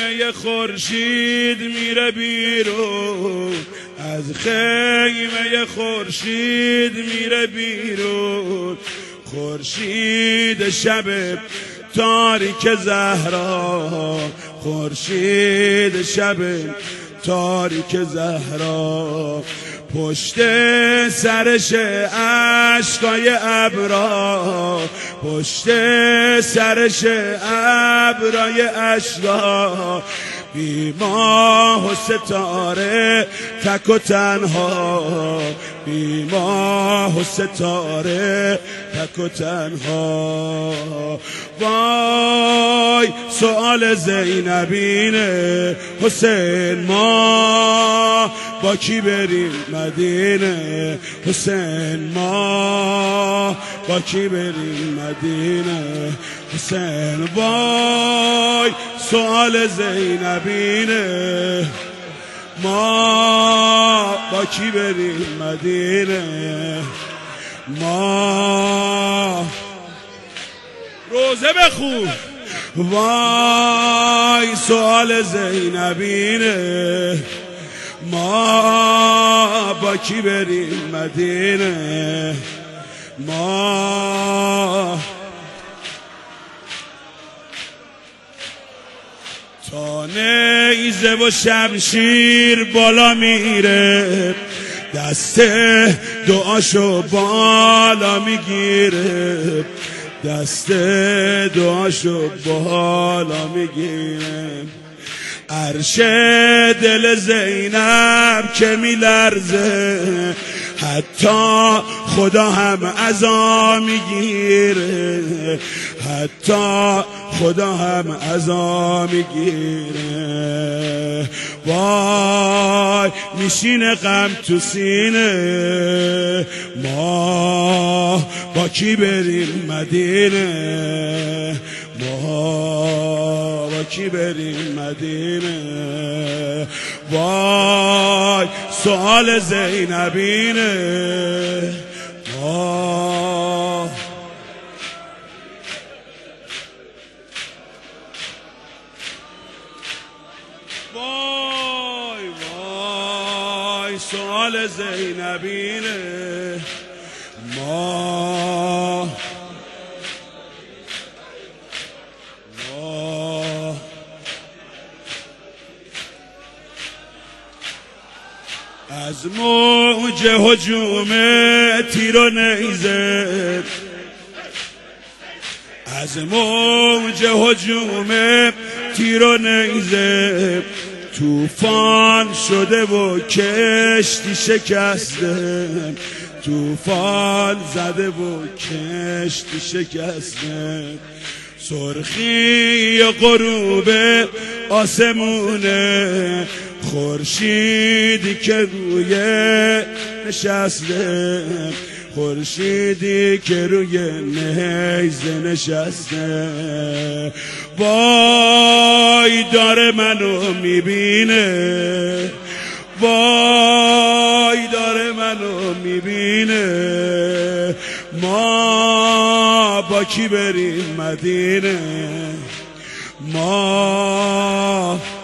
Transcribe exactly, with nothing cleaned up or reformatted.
خیمه خورشید میره بیرون، از خیمه خورشید میره بیرون. خورشید شب تاریک زهرا، خورشید شب تاریک زهرا. پشت سرش اشکای ابرا، پشت سرش ابرای اشکا. بی ماه و ستاره تک و تنها، بی ماه و ستاره تک و تنها. وای سؤال زینبینه حسین، ما با کی بریم مدینه؟ حسین ما با کی بریم مدینه؟ حسین وای سؤال زینبینه، ما با کی بریم مدینه؟ ما روزه بخون. وای سؤال زینبینه، ما با کی بریم مدینه؟ ما تا نیزه و شمشیر بالا میره، دست دعاشو بالا میگیره، دست دعاشو بالا میگیره. عرش دل زینب که میلرزه، حتی خدا هم عزا میگیره، حتی خدا هم عزا میگیره. وای میشینه غم تو سینه، ما با کی بریم مدینه؟ ما با کی بریم مدینه؟ وای سؤال زینبینه، ما وای وای سؤال زینبینه، ما ما از موج هجوم تیر و نیزه، از موج هجوم تیر و نیزه. توفان شده و کشتی شکسته، توفان زده و کشتی شکسته. سرخی غروب آسمونه، خورشیدی که روی نشسته، خورشیدی که روی نیزه نشسته. وای داره منو میبینه، وای داره منو میبینه. ما با کی بریم مدینه؟ ما